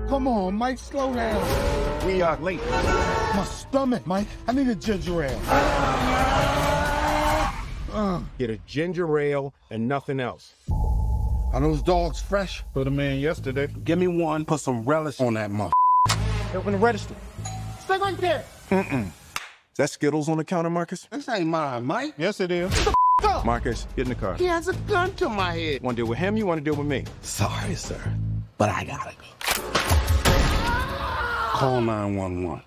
Come on, Mike, slow down. We are late. My stomach, Mike. I need a ginger ale. Get a ginger ale and nothing else. Are those dogs fresh? Put them in yesterday. Give me one. Put some relish on that mother. Open the register. Stay right there. Is that Skittles on the counter, Marcus? This ain't mine, Mike. Yes, it is. Marcus, get in the car. He has a gun to my head. Want to deal with him? You want to deal with me? Sorry, sir, but I gotta go. Call 911.